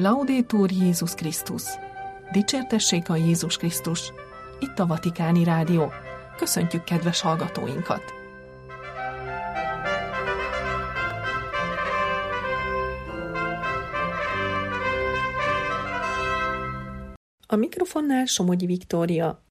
Laudetur Jézus Krisztus! Dicsértessék a Jézus Krisztus! Itt a Vatikáni Rádió. Köszöntjük kedves hallgatóinkat! A mikrofonnál Somogyi Viktória.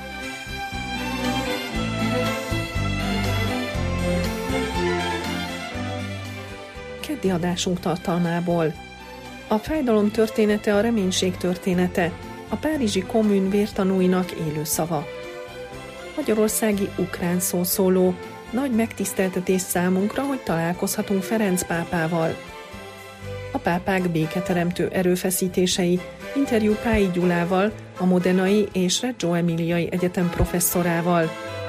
Keddi adásunk tartalmából: a fájdalom története a reménység története, a párizsi kommunn vértanúinak élő szava. Magyarországi ukrán szószóló: nagy megtiszteltetés számunkra, hogy találkozhatunk Ferenc pápával. A pápák béketeremtő erőfeszítései, interjú Pályi Gyulával, a Modenai és Reggio Emiliai Egyetem professzorával.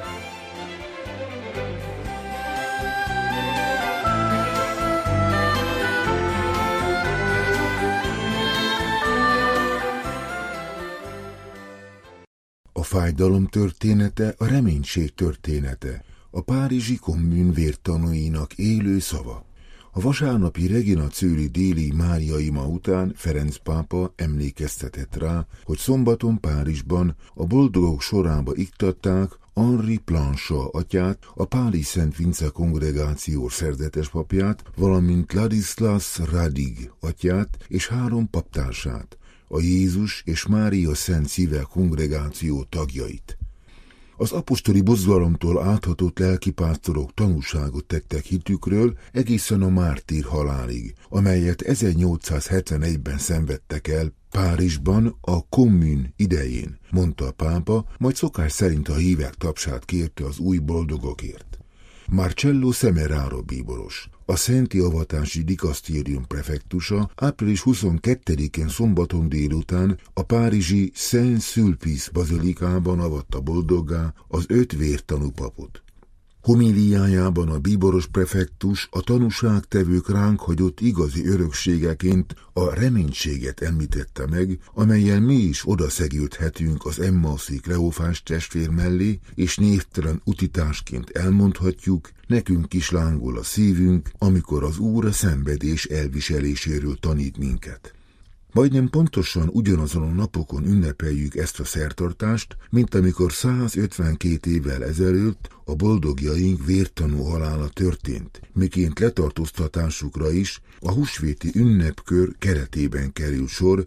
A fájdalom története a reménység története, a párizsi kommunn vértanúinak élő szava. A vasárnapi Regina Coeli déli Mária ima után Ferenc pápa emlékeztetett rá, hogy szombaton Párizsban a boldogok sorába iktatták Henri Planchat atyát, a Páli Szent Vince kongregáció szerzetes papját, valamint Ladislas Radig atyát és 3 paptársát, a Jézus és Mária Szent Szíve kongregáció tagjait. Az apostoli mozgalomtól áthatott lelkipásztorok tanúságot tettek hitükről egészen a mártír halálig, amelyet 1871-ben szenvedtek el Párizsban a kommunn idején, mondta a pápa, majd szokás szerint a hívek tapsát kérte az új boldogokért. Marcello Semeraro bíboros, a Szenti Avatási Dikasztérium prefektusa április 22-én szombaton délután a párizsi Saint-Sulpice bazilikában avatta boldoggá az 5 vértanú papot. Homíliájában a bíboros prefektus a tanúságtevők ránk hagyott igazi örökségeként a reménységet említette meg, amellyel mi is odaszegődhetünk az Emmauszi Kleofás testvér mellé, és névtelen utitásként elmondhatjuk, nekünk is lángol a szívünk, amikor az Úr a szenvedés elviseléséről tanít minket. Majdnem pontosan ugyanazon a napokon ünnepeljük ezt a szertartást, mint amikor 152 évvel ezelőtt a boldogjaink vértanú halála történt, miként letartóztatásukra is a húsvéti ünnepkör keretében került sor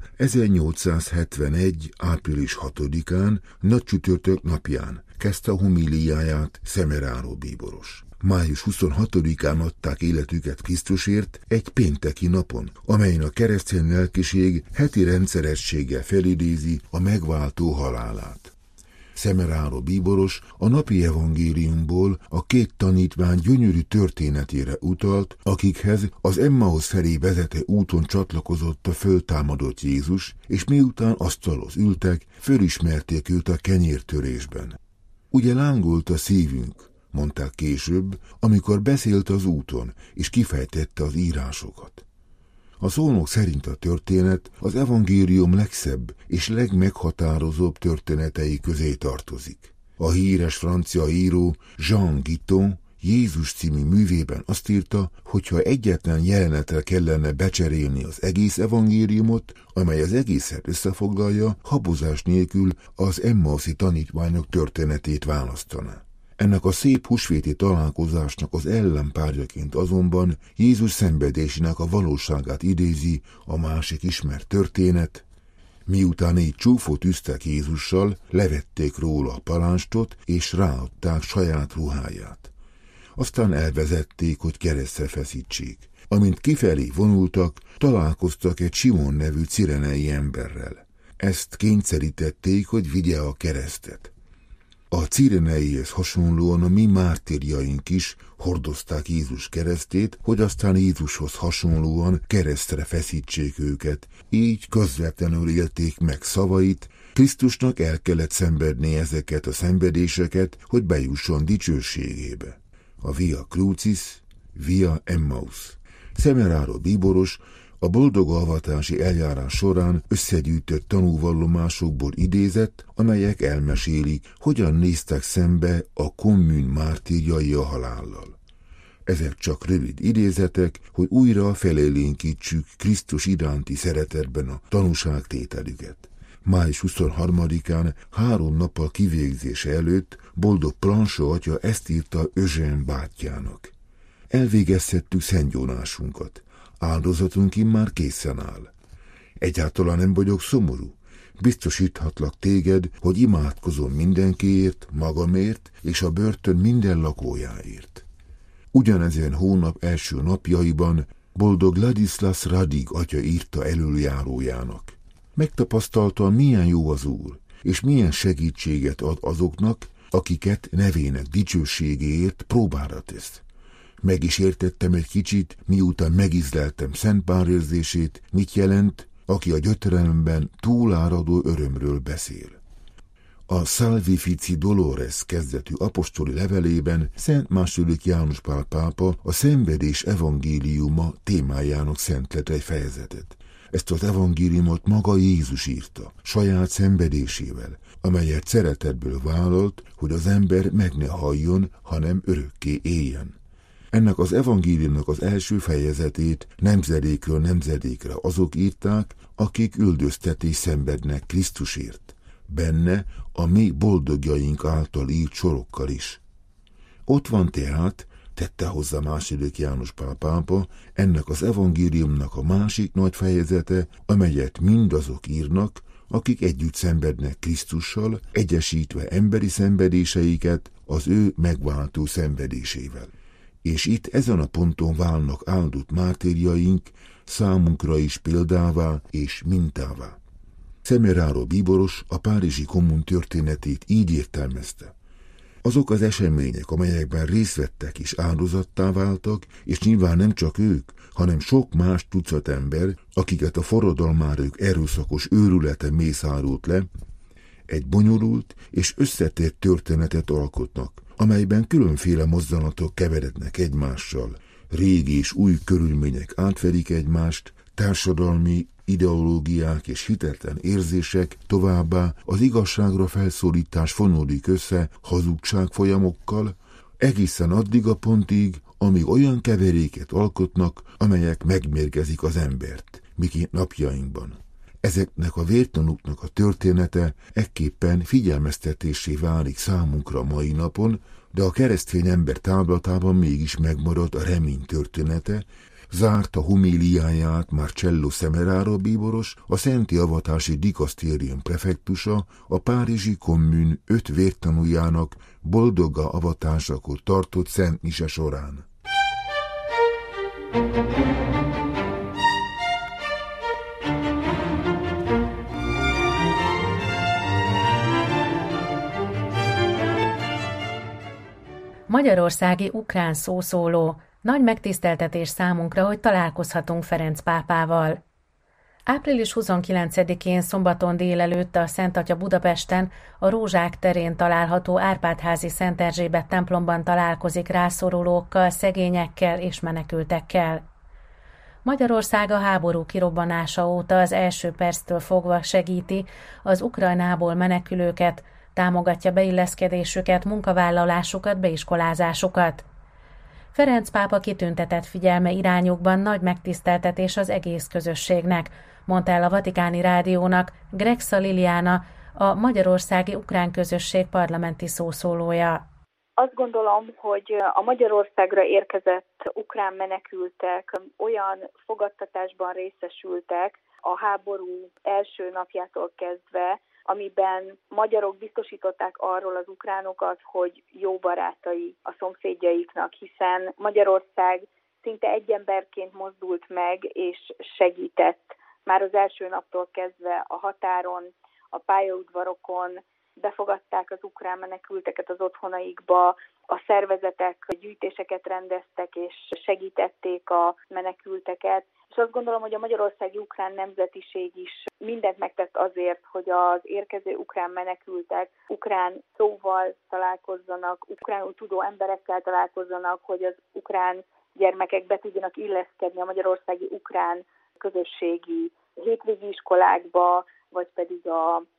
1871. április 6-án, nagycsütörtök napján, kezdte a homíliáját Semeraro bíboros. Május 26-án adták életüket Krisztusért egy pénteki napon, amelyen a keresztény lelkiség heti rendszerességgel felidézi a megváltó halálát. Semeraro bíboros a napi evangéliumból a 2 tanítvány gyönyörű történetére utalt, akikhez az Emmaus felé vezető úton csatlakozott a föltámadott Jézus, és miután asztalhoz ültek, fölismerték őt a kenyértörésben. Ugye lángolt a szívünk, mondták később, amikor beszélt az úton, és kifejtette az írásokat. A szónok szerint a történet az evangélium legszebb és legmeghatározóbb történetei közé tartozik. A híres francia író Jean Guiton Jézus című művében azt írta, hogy ha egyetlen jelenetre kellene becserélni az egész evangéliumot, amely az egészet összefoglalja, habozás nélkül az emmauszi tanítványok történetét választaná. Ennek a szép húsvéti találkozásnak az ellenpárjaként azonban Jézus szenvedésének a valóságát idézi a másik ismert történet. Miután így csúfot üztek Jézussal, levették róla a palánstot, és ráadták saját ruháját. Aztán elvezették, hogy keresztre feszítsék. Amint kifelé vonultak, találkoztak egy Simon nevű cirenei emberrel. Ezt kényszerítették, hogy vigye a keresztet. A cireneihez hasonlóan a mi mártírjaink is hordozták Jézus keresztét, hogy aztán Jézushoz hasonlóan keresztre feszítsék őket. Így közvetlenül élték meg szavait, Krisztusnak el kellett szenvedni ezeket a szenvedéseket, hogy bejusson dicsőségébe. A Via Crucis, Via Emmaus. Semeraro bíboros a boldogavatási eljárás során összegyűjtött tanúvallomásokból idézett, amelyek elmesélik, hogyan néztek szembe a kommunn mártírjai a halállal. Ezek csak rövid idézetek, hogy újra felélénkítsük Krisztus iránti szeretetben a tanúságtételüket. Május 23-án, 3 nappal kivégzése előtt boldog Plansó atya ezt írta Eugène bátyjának. Elvégezhettük szentgyónásunkat. Áldozatunk immár készen áll. Egyáltalán nem vagyok szomorú. Biztosíthatlak téged, hogy imádkozom mindenkiért, magamért és a börtön minden lakójáért. Ugyanezen hónap első napjaiban boldog Ladislas Radig atya írta elöljárójának. Megtapasztaltam, milyen jó az Úr, és milyen segítséget ad azoknak, akiket nevének dicsőségéért próbára tesz. Meg is értettem egy kicsit, miután megízleltem Szent Pál érzését, mit jelent, aki a gyötrelmben túláradó örömről beszél. A Salvifici Dolores kezdetű apostoli levelében Szent II. János Pál pápa a szenvedés evangéliuma témájának szentelt egy fejezetet. Ezt az evangéliumot maga Jézus írta, saját szenvedésével, amelyet szeretetből vállalt, hogy az ember meg ne halljon, hanem örökké éljen. Ennek az evangéliumnak az első fejezetét nemzedékről nemzedékre azok írták, akik üldöztetést szenvednek Krisztusért. Benne a mi boldogjaink által írt sorokkal is. Ott van tehát, tette hozzá II. János Pál pápa, ennek az evangéliumnak a másik nagy fejezete, amelyet mindazok írnak, akik együtt szenvednek Krisztussal, egyesítve emberi szenvedéseiket az ő megváltó szenvedésével. És itt ezen a ponton válnak áldott mártírjaink számunkra is példává és mintává. Semeraro bíboros a párizsi kommun történetét így értelmezte. Azok az események, amelyekben részt vettek és áldozattá váltak, és nyilván nem csak ők, hanem sok más tucat ember, akiket a forradalmárok erőszakos őrülete mészárult le, egy bonyolult és összetett történetet alkotnak, amelyben különféle mozdulatok keverednek egymással, régi és új körülmények átverik egymást, társadalmi ideológiák és hitetlen érzések, továbbá az igazságra felszólítás fonódik össze hazugságfolyamokkal, egészen addig a pontig, amíg olyan keveréket alkotnak, amelyek megmérgezik az embert, miként napjainkban. Ezeknek a vértanúknak a története ekképpen figyelmeztetésé válik számunkra mai napon, de a keresztény ember táblatában mégis megmarad a remény története. Zárta homíliáját Marcello Semeraro bíboros, a Szenti Avatási Dikasztérium prefektusa, a párizsi kommun 5 vértanújának boldoggá avatásakor tartott szent mise során. Magyarországi ukrán szószóló. Nagy megtiszteltetés számunkra, hogy találkozhatunk Ferenc pápával. Április 29-én szombaton délelőtt a Szent Atya Budapesten a Rózsák terén található Árpád-házi Szent Erzsébet templomban találkozik rászorulókkal, szegényekkel és menekültekkel. Magyarország a háború kirobbanása óta az első perctől fogva segíti az Ukrajnából menekülőket, támogatja beilleszkedésüket, munkavállalásukat, beiskolázásukat. Ferenc pápa kitüntetett figyelme irányukban nagy megtiszteltetés az egész közösségnek, mondta el a Vatikáni Rádiónak Grexa Liliana, a magyarországi ukrán közösség parlamenti szószólója. Azt gondolom, hogy a Magyarországra érkezett ukrán menekültek olyan fogadtatásban részesültek a háború első napjától kezdve, amiben magyarok biztosították arról az ukránokat, hogy jó barátai a szomszédjaiknak, hiszen Magyarország szinte egy emberként mozdult meg és segített már az első naptól kezdve a határon, a pályaudvarokon, befogadták az ukrán menekülteket az otthonaikba, a szervezetek gyűjtéseket rendeztek és segítették a menekülteket. És azt gondolom, hogy a magyarországi ukrán nemzetiség is mindent megtett azért, hogy az érkező ukrán menekültek ukrán szóval találkozzanak, ukránul tudó emberekkel találkozzanak, hogy az ukrán gyermekek be tudjanak illeszkedni a magyarországi ukrán közösségi hétvégi iskolákba, vagy pedig a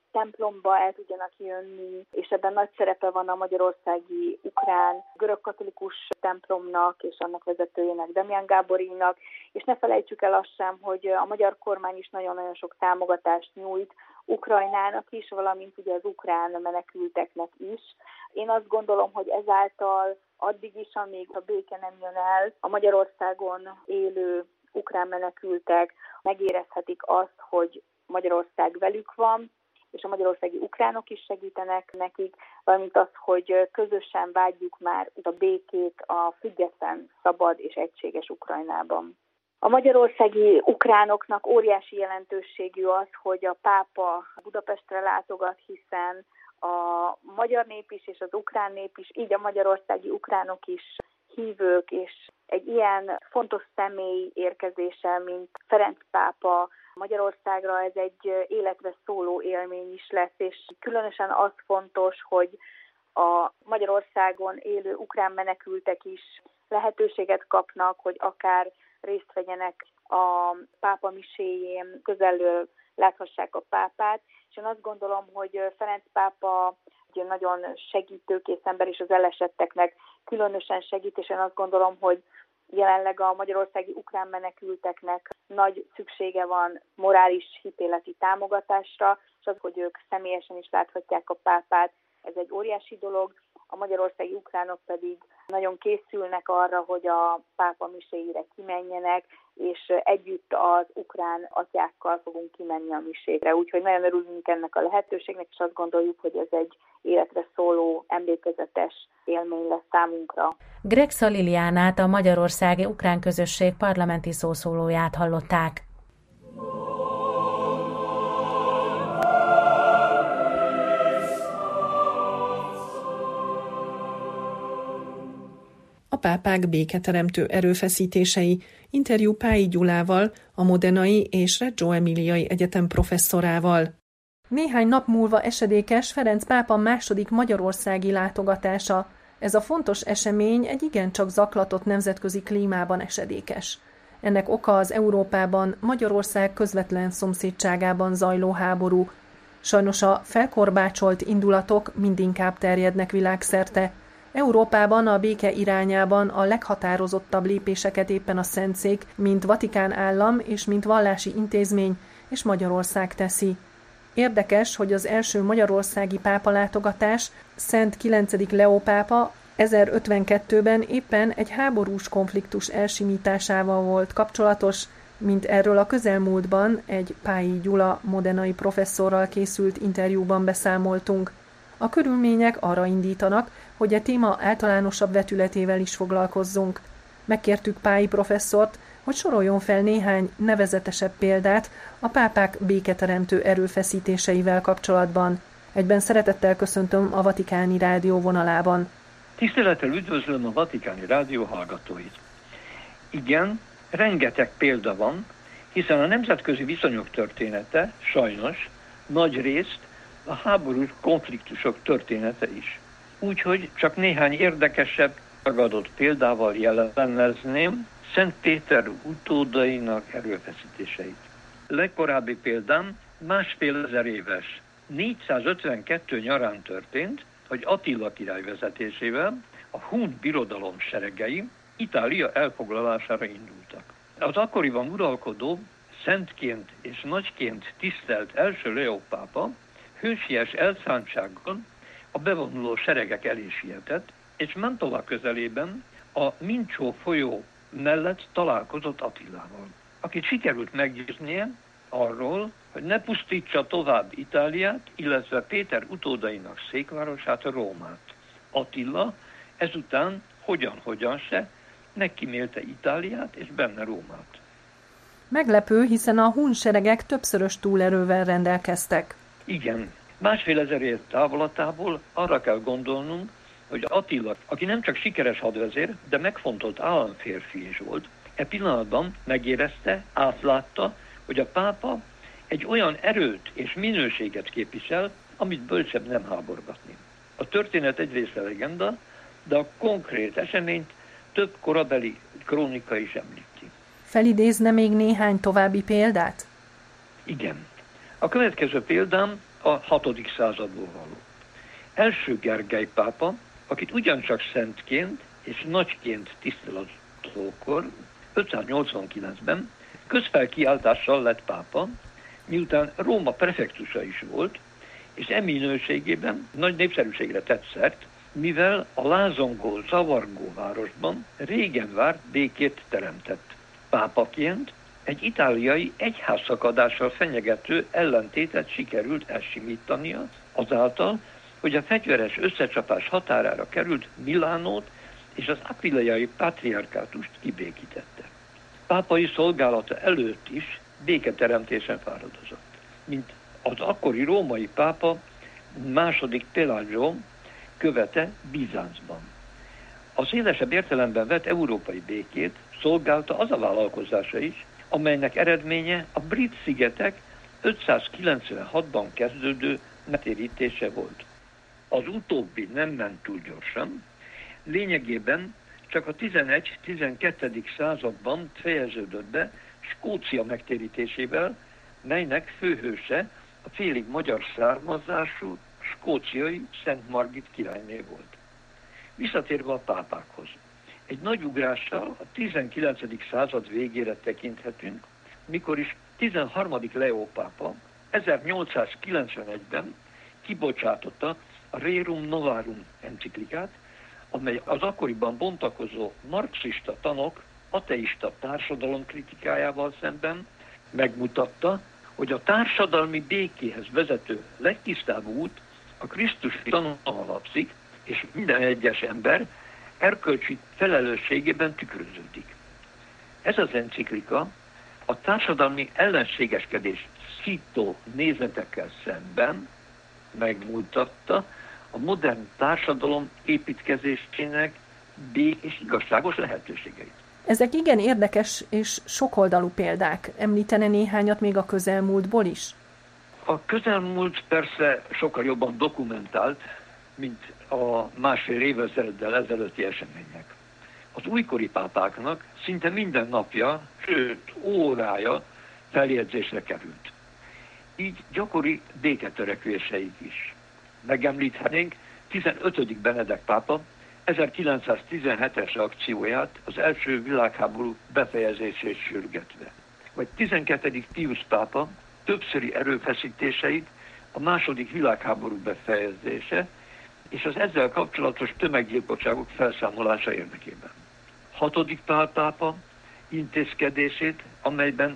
templomba el tudjanak jönni, és ebben nagy szerepe van a magyarországi ukrán görögkatolikus templomnak és annak vezetőjének, Demián Gáborinak, és ne felejtsük el azt sem, hogy a magyar kormány is nagyon-nagyon sok támogatást nyújt Ukrajnának is, valamint ugye az ukrán menekülteknek is. Én azt gondolom, hogy ezáltal addig is, amíg a béke nem jön el, a Magyarországon élő ukrán menekültek megérezhetik azt, hogy Magyarország velük van, és a magyarországi ukránok is segítenek nekik, valamint az, hogy közösen vágyjuk már a békét a független, szabad és egységes Ukrajnában. A magyarországi ukránoknak óriási jelentőségű az, hogy a pápa Budapestre látogat, hiszen a magyar nép is és az ukrán nép is, így a magyarországi ukránok is hívők, és egy ilyen fontos személy érkezése, mint Ferenc pápa Magyarországra, ez egy életre szóló élmény is lesz, és különösen az fontos, hogy a Magyarországon élő ukrán menekültek is lehetőséget kapnak, hogy akár részt vegyenek a pápa miséjén, közelről láthassák a pápát, és én azt gondolom, hogy Ferenc pápa egy nagyon segítőkész ember, és az elesetteknek különösen segít, és én azt gondolom, hogy jelenleg a magyarországi ukrán menekülteknek nagy szüksége van morális hitéleti támogatásra, és az, hogy ők személyesen is láthatják a pápát, ez egy óriási dolog. A magyarországi ukránok pedig nagyon készülnek arra, hogy a pápa miséire kimenjenek, és együtt az ukrán atyákkal fogunk kimenni a misére. Úgyhogy nagyon örülünk ennek a lehetőségnek, és azt gondoljuk, hogy ez egy életre szóló, emlékezetes élmény lesz számunkra. Grexa Liliánát, a magyarországi ukrán közösség parlamenti szószólóját hallották. A pápák béketeremtő erőfeszítései, interjú Pályi Gyulával, a Modenai és Reggio Emiliai Egyetem professzorával. Néhány nap múlva esedékes Ferenc pápa második magyarországi látogatása. Ez a fontos esemény egy igencsak zaklatott nemzetközi klímában esedékes. Ennek oka az Európában, Magyarország közvetlen szomszédságában zajló háború. Sajnos a felkorbácsolt indulatok mindinkább terjednek világszerte. Európában a béke irányában a leghatározottabb lépéseket éppen a Szentszék, mint Vatikán állam és mint vallási intézmény, és Magyarország teszi. Érdekes, hogy az első magyarországi pápalátogatás, Szent 9. Leó pápa 1052-ben éppen egy háborús konfliktus elsimításával volt kapcsolatos, mint erről a közelmúltban egy Pályi Gyula modenai professzorral készült interjúban beszámoltunk. A körülmények arra indítanak, hogy a téma általánosabb vetületével is foglalkozzunk. Megkértük Pályi professzort, hogy soroljon fel néhány nevezetesebb példát a pápák béketeremtő erőfeszítéseivel kapcsolatban. Egyben szeretettel köszöntöm a Vatikáni Rádió vonalában. Tisztelettel üdvözlöm a Vatikáni Rádió hallgatóit. Igen, rengeteg példa van, hiszen a nemzetközi viszonyok története sajnos nagy részt a háborús konfliktusok története is. Úgyhogy csak néhány érdekesebb, ragadott példával jelenezném Szent Péter utódainak erőfeszítéseit. Legkorábbi példám 1,5 éves, 452 nyarán történt, hogy Attila király vezetésével a hun birodalom seregei Itália elfoglalására indultak. Az akkoriban uralkodó, szentként és nagyként tisztelt első Leó pápa hősies elszántsággal a bevonuló seregek elé sietett, és Mantova közelében a Mincsó folyó mellett találkozott Attilával, akit sikerült meggyőznie arról, hogy ne pusztítsa tovább Itáliát, illetve Péter utódainak székvárosát, Rómát. Attila ezután hogyan se megkímélte Itáliát és benne Rómát. Meglepő, hiszen a hun seregek többszörös túlerővel rendelkeztek. Igen, 1500 év távlatából arra kell gondolnunk, hogy Attila, aki nem csak sikeres hadvezér, de megfontolt államférfi is volt, e pillanatban megérezte, átlátta, hogy a pápa egy olyan erőt és minőséget képvisel, amit bölcsebb nem háborgatni. A történet egyrészt a legenda, de a konkrét eseményt több korabeli krónika is említi. Felidézne még néhány további példát? Igen. A következő példám a 6. századból való. Első Gergely pápa, akit ugyancsak szentként és nagyként tisztel az ókor, 589-ben közfelkiáltással lett pápa, miután Róma prefektusa is volt, és minőségében nagy népszerűségre tett szert, mivel a lázongó, zavargó városban régen várt békét teremtett. Pápaként egy itáliai egyházszakadással fenyegető ellentétet sikerült elsimítania, azáltal, hogy a fegyveres összecsapás határára került Milánót és az aquileiai patriarkátust kibékítette. Pápai szolgálata előtt is béketeremtésen fáradozott. Mint az akkori római pápa II. Pelagio követe Bizáncban. A szélesebb értelemben vett európai békét szolgálta az a vállalkozása is, amelynek eredménye a Brit-szigetek 596-ban kezdődő megtérítése volt. Az utóbbi nem ment túl gyorsan, lényegében csak a 11-12. században fejeződött be Skócia megtérítésével, melynek főhőse a félig magyar származású skóciai Szent Margit királyné volt. Visszatérve a pápákhoz. Egy nagy ugrással a 19. század végére tekinthetünk, mikor is 13. Leó pápa 1891-ben kibocsátotta a Rerum Novarum enciklikát, amely az akkoriban bontakozó marxista tanok ateista társadalom kritikájával szemben megmutatta, hogy a társadalmi békéhez vezető legtisztább út a krisztusi tanon alapszik, és minden egyes ember erkölcsi felelősségében tükröződik. Ez az enciklika a társadalmi ellenségeskedés szító nézetekkel szemben megmutatta a modern társadalom építkezésének és igazságos lehetőségeit. Ezek igen érdekes és sokoldalú példák. Említene néhányat még a közelmúltból is? A közelmúlt persze sokkal jobban dokumentált, mint a másfél évtizeddel ezelőtti események. Az újkori pápáknak szinte minden napja, sőt órája feljegyzésre került. Így gyakori béketörekvéseik is. Megemlíthetnénk 15. Benedek pápa 1917-es akcióját az első világháború befejezését sürgetve. Vagy 12. Pius pápa többszöri erőfeszítéseit a második világháború befejezése és az ezzel kapcsolatos tömeggyilkosságok felszámolása érdekében. 6. Pál pápa intézkedését, amelyben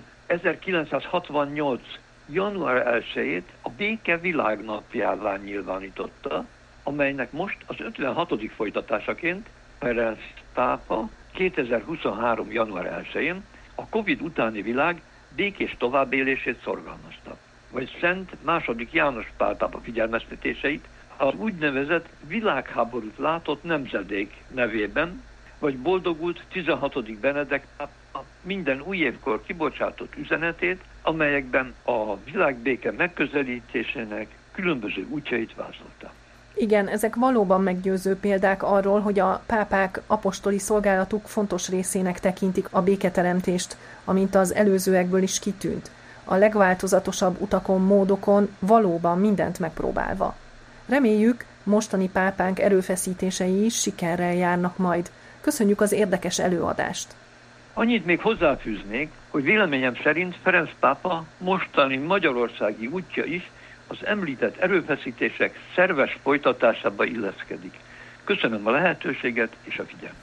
1968. január 1-ét a béke világnapjává nyilvánította, amelynek most az 56. folytatásaként Ferenc pápa 2023. január 1-én a Covid utáni világ békés továbbélését szorgalmazta. Vagy Szent II. János Pál pápa figyelmeztetéseit az úgynevezett világháborút látott nemzedék nevében, vagy boldogult 16. Benedek pápa minden új évkor kibocsátott üzenetét, amelyekben a világbéke megközelítésének különböző útjait vázolta. Igen, ezek valóban meggyőző példák arról, hogy a pápák apostoli szolgálatuk fontos részének tekintik a béketeremtést, amint az előzőekből is kitűnt. A legváltozatosabb utakon, módokon valóban mindent megpróbálva. Reméljük, mostani pápánk erőfeszítései is sikerrel járnak majd. Köszönjük az érdekes előadást! Annyit még hozzáfűznék, hogy véleményem szerint Ferenc pápa mostani magyarországi útja is az említett erőfeszítések szerves folytatásába illeszkedik. Köszönöm a lehetőséget és a figyelmet.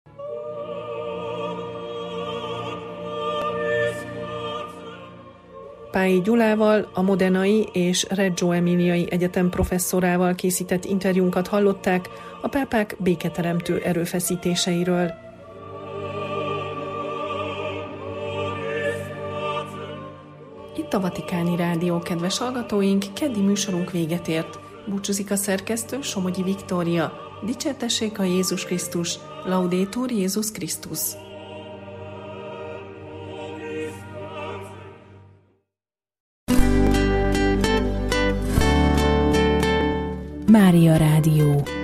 Pályi Gyulával, a Modenai és Reggio Emiliai Egyetem professzorával készített interjúnkat hallották a pápák béketeremtő erőfeszítéseiről. Itt a Vatikáni Rádió, kedves hallgatóink, keddi műsorunk véget ért. Búcsúzik a szerkesztő, Somogyi Viktória. Dicsértessék a Jézus Krisztus, Laudetur Jézus Krisztus. Mária Rádió.